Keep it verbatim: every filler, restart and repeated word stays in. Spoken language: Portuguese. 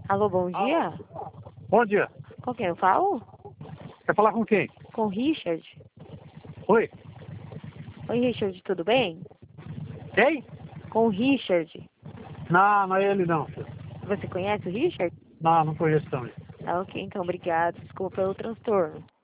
Alô, bom dia? Bom dia. Com quem eu falo? Quer falar com quem? Com o Richard. Oi? Oi, Richard, tudo bem? Quem? Com o Richard. Não, não é ele não. Filho. Você conhece o Richard? Não, não conheço também. Ah, ok, então, obrigado. Desculpa pelo transtorno.